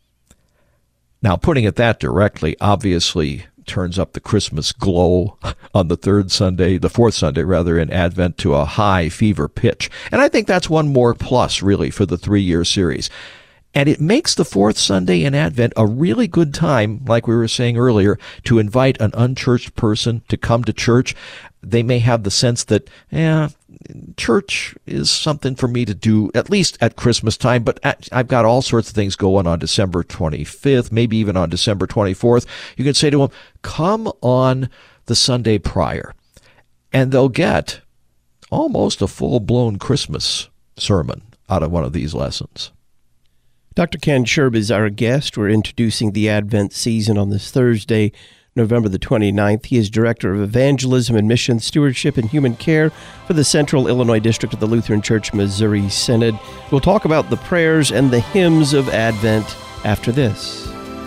Now, putting it that directly obviously turns up the Christmas glow on the third Sunday, the fourth Sunday, rather, in Advent to a high fever pitch. And I think that's one more plus, really, for the three-year series. And it makes the fourth Sunday in Advent a really good time, like we were saying earlier, to invite an unchurched person to come to church. They may have the sense that, yeah, church is something for me to do, at least at Christmas time, but at, I've got all sorts of things going on December twenty-fifth, maybe even on December twenty-fourth. You can say to them, come on the Sunday prior, and they'll get almost a full-blown Christmas sermon out of one of these lessons. Doctor Ken Sherb is our guest. We're introducing the Advent season on this Thursday, November the twenty-ninth. He is Director of Evangelism and Mission Stewardship and Human Care for the Central Illinois District of the Lutheran Church Missouri Synod. We'll talk about the prayers and the hymns of Advent after this.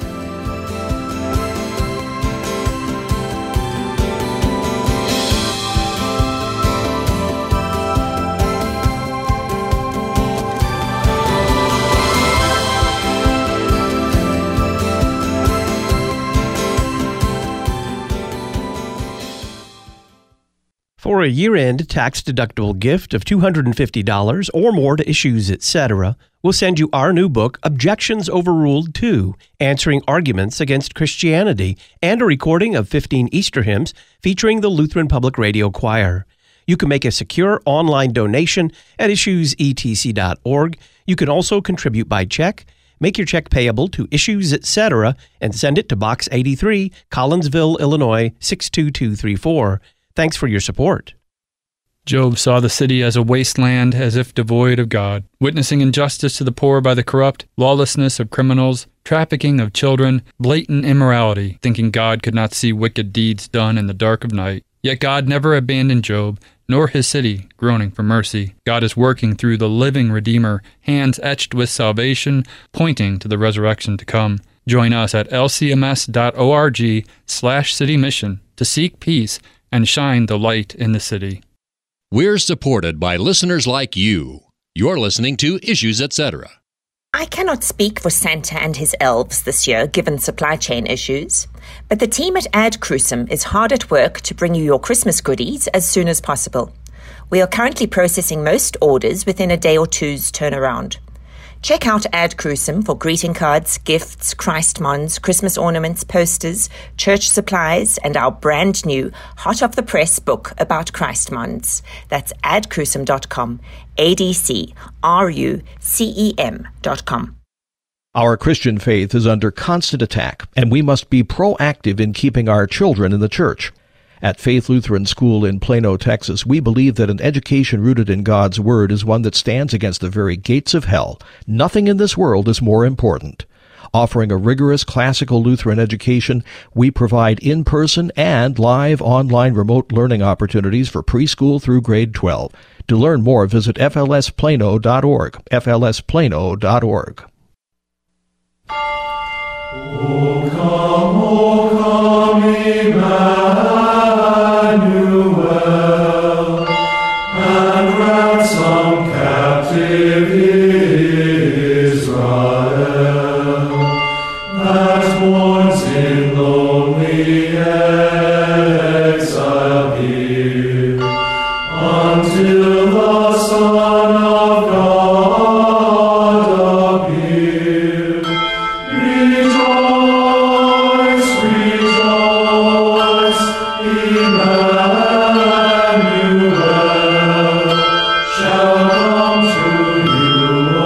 For a year-end tax-deductible gift of two hundred fifty dollars or more to Issues, et cetera, we'll send you our new book, Objections Overruled two, Answering Arguments Against Christianity, and a recording of fifteen Easter hymns featuring the Lutheran Public Radio Choir. You can make a secure online donation at issues e t c dot org. You can also contribute by check. Make your check payable to Issues, et cetera, and send it to Box eighty-three, Collinsville, Illinois, six two two three four. Thanks for your support. Job saw the city as a wasteland, as if devoid of God, witnessing injustice to the poor by the corrupt, lawlessness of criminals, trafficking of children, blatant immorality, thinking God could not see wicked deeds done in the dark of night. Yet God never abandoned Job, nor his city, groaning for mercy. God is working through the living Redeemer, hands etched with salvation, pointing to the resurrection to come. Join us at lcms.org slash city mission to seek peace and shine the light in the city. We're supported by listeners like you. You're listening to Issues, et cetera. I cannot speak for Santa and his elves this year, given supply chain issues, but the team at Ad Crucem is hard at work to bring you your Christmas goodies as soon as possible. We are currently processing most orders within a day or two's turnaround. Check out Ad Crucem for greeting cards, gifts, Christmons, Christmas ornaments, posters, church supplies, and our brand new hot off the press book about Christmons. That's ad crucem dot com, A D C R U C E M dot com. Our Christian faith is under constant attack, and we must be proactive in keeping our children in the church. At Faith Lutheran School in Plano, Texas, we believe that an education rooted in God's Word is one that stands against the very gates of hell. Nothing in this world is more important. Offering a rigorous classical Lutheran education, we provide in-person and live online remote learning opportunities for preschool through grade twelve. To learn more, visit f l s plano dot org, f l s plano dot org. O come, O come, Emmanuel, and ransom captive Israel, that mourns in lonely exile here, until the Son of God appear. Rejoice, rejoice, Emmanuel shall come to you, O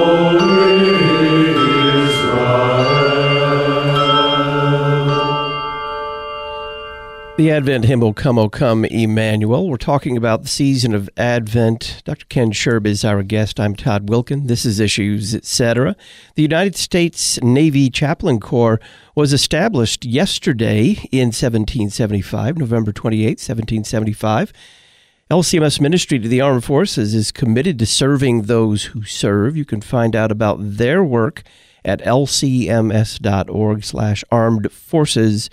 Israel. The Advent hymn, O Come, O Come, Emmanuel. We're talking about the season of Advent. Doctor Ken Sherb is our guest. I'm Todd Wilkin. This is Issues, et cetera. The United States Navy Chaplain Corps was established yesterday in seventeen seventy-five, November twenty-eighth, seventeen seventy-five. L C M S Ministry to the Armed Forces is committed to serving those who serve. You can find out about their work at lcms.org slash armed forces,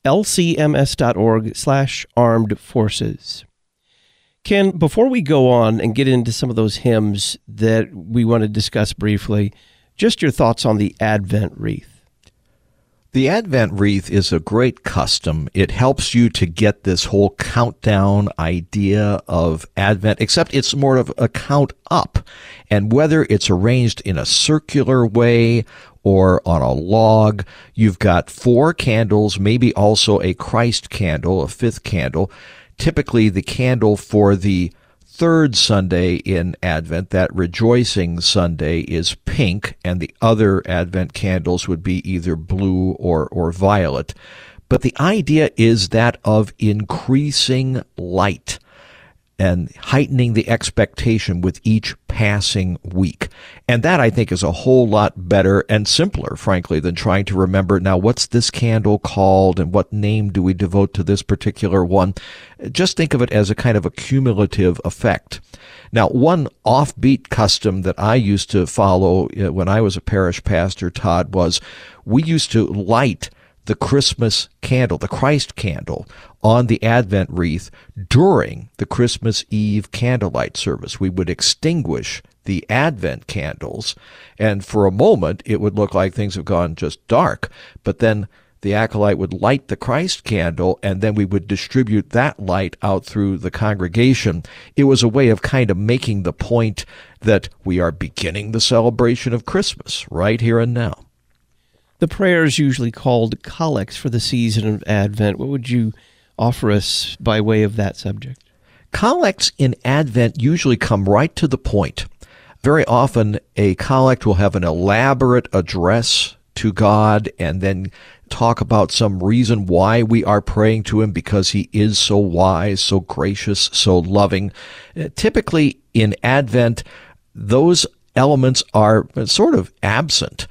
lcms.org slash armed forces. Ken, before we go on and get into some of those hymns that we want to discuss briefly, just your thoughts on the Advent wreath. The Advent wreath is a great custom. It helps you to get this whole countdown idea of Advent, except it's more of a count up. And whether it's arranged in a circular way or on a log, you've got four candles, maybe also a Christ candle, a fifth candle. Typically the candle for the third Sunday in Advent, that rejoicing Sunday, is pink, and the other Advent candles would be either blue or, or violet. But the idea is that of increasing light and heightening the expectation with each passing week. And that, I think, is a whole lot better and simpler, frankly, than trying to remember, now, what's this candle called and what name do we devote to this particular one? Just think of it as a kind of a cumulative effect. Now, one offbeat custom that I used to follow when I was a parish pastor, Todd, was we used to light the Christmas candle, the Christ candle, on the Advent wreath during the Christmas Eve candlelight service. We would extinguish the Advent candles, and for a moment it would look like things have gone just dark, but then the acolyte would light the Christ candle, and then we would distribute that light out through the congregation. It was a way of kind of making the point that we are beginning the celebration of Christmas right here and now. The prayer is usually called collects for the season of Advent. What would you offer us by way of that subject? Collects in Advent usually come right to the point. Very often a collect will have an elaborate address to God, and then talk about some reason why we are praying to him because he is so wise, so gracious, so loving. Typically in Advent, those elements are sort of absent.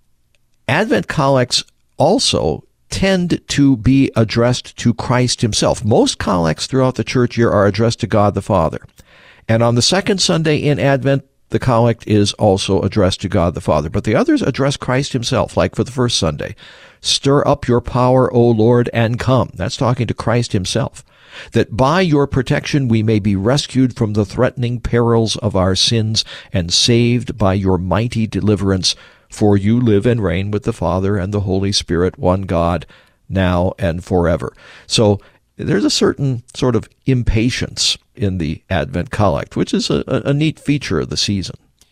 Advent collects also tend to be addressed to Christ himself. Most collects throughout the church year are addressed to God the Father. And on the second Sunday in Advent, the collect is also addressed to God the Father. But the others address Christ himself, like for the first Sunday. Stir up your power, O Lord, and come. That's talking to Christ himself. That by your protection we may be rescued from the threatening perils of our sins and saved by your mighty deliverance. For you live and reign with the Father and the Holy Spirit, one God, now and forever. So there's a certain sort of impatience in the Advent Collect, which is a, a neat feature of the season.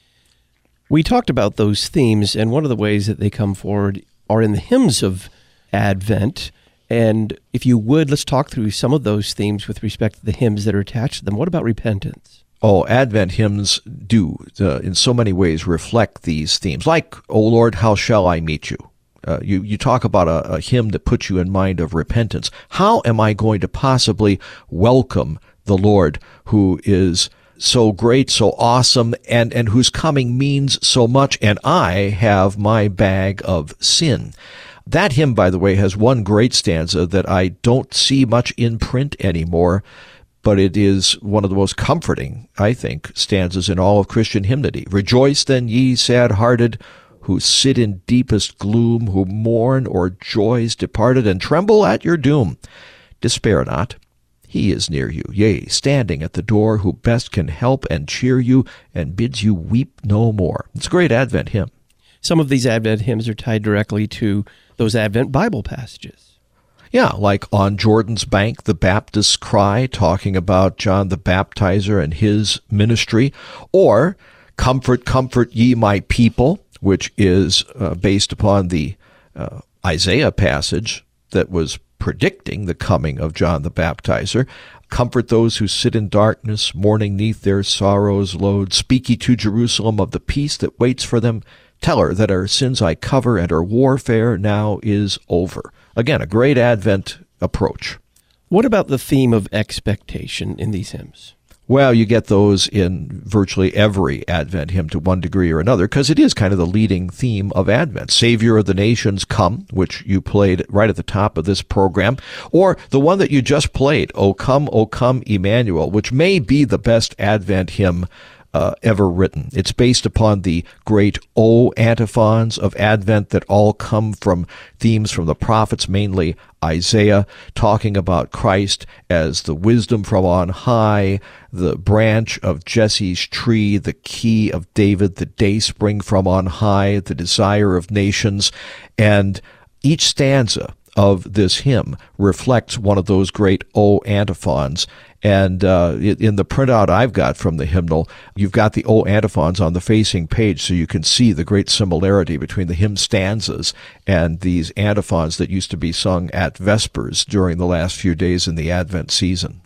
We talked about those themes, and one of the ways that they come forward are in the hymns of Advent. And if you would, let's talk through some of those themes with respect to the hymns that are attached to them. What about repentance? Oh, Advent hymns do, uh, in so many ways, reflect these themes. Like, O Lord, how shall I meet you? Uh, you, you talk about a, a hymn that puts you in mind of repentance. How am I going to possibly welcome the Lord who is so great, so awesome, and, and whose coming means so much, and I have my bag of sin? That hymn, by the way, has one great stanza that I don't see much in print anymore, but it is one of the most comforting, I think, stanzas in all of Christian hymnody. Rejoice then, ye sad-hearted, who sit in deepest gloom, who mourn o'er joys departed, and tremble at your doom. Despair not, he is near you, yea, standing at the door, who best can help and cheer you, and bids you weep no more. It's a great Advent hymn. Some of these Advent hymns are tied directly to those Advent Bible passages. Yeah, like On Jordan's Bank, the Baptists cry, talking about John the Baptizer and his ministry, or Comfort, comfort ye my people, which is uh, based upon the uh, Isaiah passage that was predicting the coming of John the Baptizer. Comfort those who sit in darkness, mourning neath their sorrow's load. Speak ye to Jerusalem of the peace that waits for them. Tell her that her sins I cover, and her warfare now is over. Again, a great Advent approach. What about the theme of expectation in these hymns? Well, you get those in virtually every Advent hymn to one degree or another, because it is kind of the leading theme of Advent. Savior of the nations, come, which you played right at the top of this program, or the one that you just played, O come, O come, Emmanuel, which may be the best Advent hymn Uh, ever written. It's based upon the great O antiphons of Advent that all come from themes from the prophets, mainly Isaiah, talking about Christ as the wisdom from on high, the branch of Jesse's tree, the key of David, the dayspring from on high, the desire of nations. And each stanza of this hymn reflects one of those great O antiphons. And uh, in the printout I've got from the hymnal, you've got the O antiphons on the facing page, so you can see the great similarity between the hymn stanzas and these antiphons that used to be sung at Vespers during the last few days in the Advent season.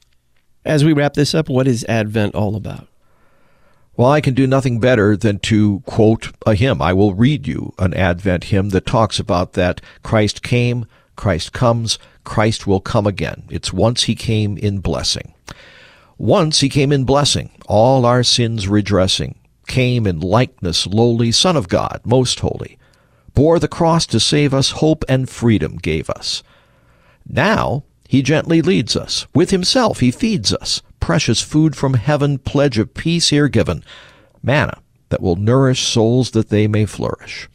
As we wrap this up, what is Advent all about? Well, I can do nothing better than to quote a hymn. I will read you an Advent hymn that talks about that Christ came, Christ comes, Christ will come again. It's once he came in blessing. Once he came in blessing, all our sins redressing, came in likeness lowly, Son of God, most holy, bore the cross to save us, hope and freedom gave us. Now he gently leads us, with himself he feeds us, precious food from heaven, pledge of peace here given, manna that will nourish souls that they may flourish.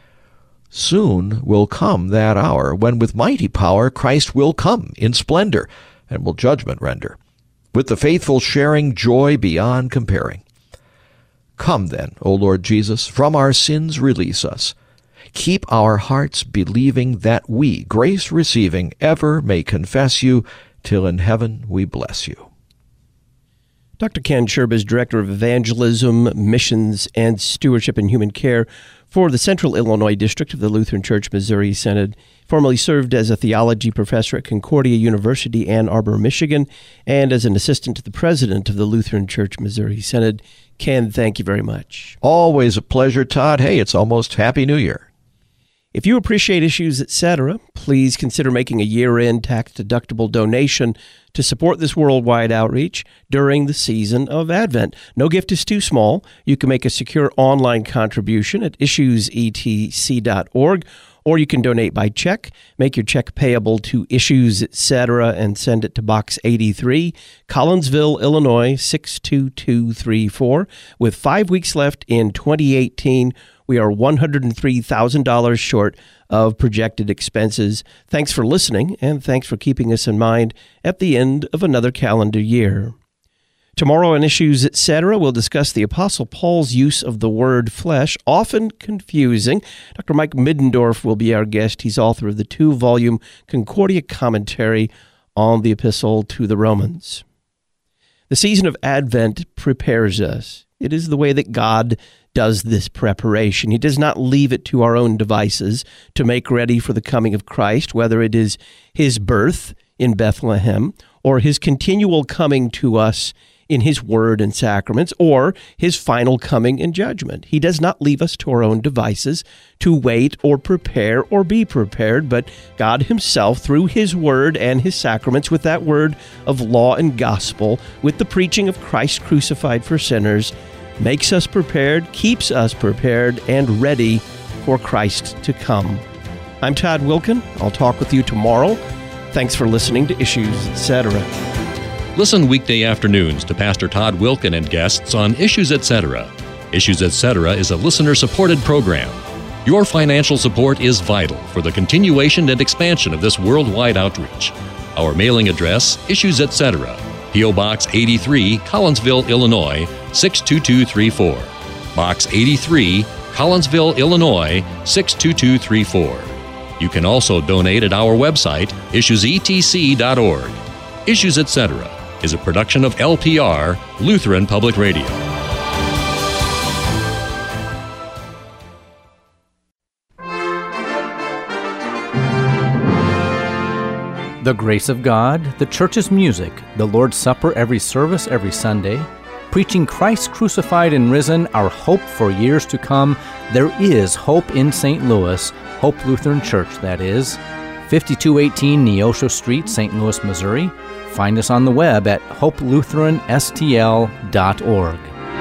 Soon will come that hour when with mighty power Christ will come in splendor and will judgment render, with the faithful sharing joy beyond comparing. Come then, O Lord Jesus, from our sins release us. Keep our hearts believing that we, grace receiving, ever may confess you, till in heaven we bless you. Doctor Ken Sherb is Director of Evangelism, Missions, and Stewardship in Human Care for the Central Illinois District of the Lutheran Church Missouri Synod. Formerly served as a theology professor at Concordia University, Ann Arbor, Michigan, and as an assistant to the president of the Lutheran Church Missouri Synod. Ken, thank you very much. Always a pleasure, Todd. Hey, it's almost Happy New Year. If you appreciate Issues, et cetera, please consider making a year-end tax-deductible donation to support this worldwide outreach during the season of Advent. No gift is too small. You can make a secure online contribution at issues e t c dot org, or you can donate by check. Make your check payable to Issues, et cetera, and send it to Box eighty-three, Collinsville, Illinois, six two two three four. With five weeks left in twenty eighteen, we are one hundred three thousand dollars short of projected expenses. Thanks for listening, and thanks for keeping us in mind at the end of another calendar year. Tomorrow on Issues, et cetera, we'll discuss the Apostle Paul's use of the word flesh, often confusing. Doctor Mike Middendorf will be our guest. He's author of the two-volume Concordia commentary on the Epistle to the Romans. The season of Advent prepares us. It is the way that God does this preparation. He does not leave it to our own devices to make ready for the coming of Christ, whether it is his birth in Bethlehem or his continual coming to us in his word and sacraments, or his final coming in judgment. He does not leave us to our own devices to wait or prepare or be prepared, but God himself, through his word and his sacraments, with that word of law and gospel, with the preaching of Christ crucified for sinners, makes us prepared, keeps us prepared, and ready for Christ to come. I'm Todd Wilken. I'll talk with you tomorrow. Thanks for listening to Issues, et cetera. Listen weekday afternoons to Pastor Todd Wilken and guests on Issues, et cetera. Issues, et cetera is a listener-supported program. Your financial support is vital for the continuation and expansion of this worldwide outreach. Our mailing address, Issues, et cetera, P O. Box eighty-three, Collinsville, Illinois, six two two three four. Box eighty-three, Collinsville, Illinois, six two two three four. You can also donate at our website, issues e t c dot org. Issues, et cetera is a production of L P R, Lutheran Public Radio. The grace of God, the church's music, the Lord's Supper every service every Sunday, preaching Christ crucified and risen, our hope for years to come. There is hope in Saint Louis, Hope Lutheran Church, that is. fifty-two eighteen Neosho Street, Saint Louis, Missouri. Find us on the web at hope lutheran s t l dot org.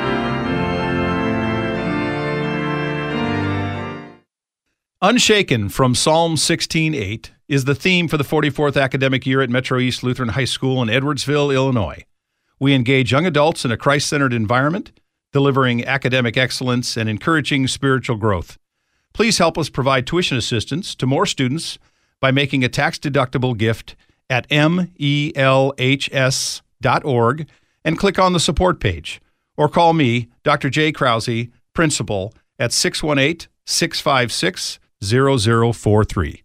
Unshaken from Psalm sixteen eight is the theme for the forty-fourth academic year at Metro East Lutheran High School in Edwardsville, Illinois. We engage young adults in a Christ-centered environment, delivering academic excellence and encouraging spiritual growth. Please help us provide tuition assistance to more students by making a tax-deductible gift at m e l h s dot org and click on the support page. Or call me, Doctor Jay Krause, principal, at six one eight, six five six, zero zero four three.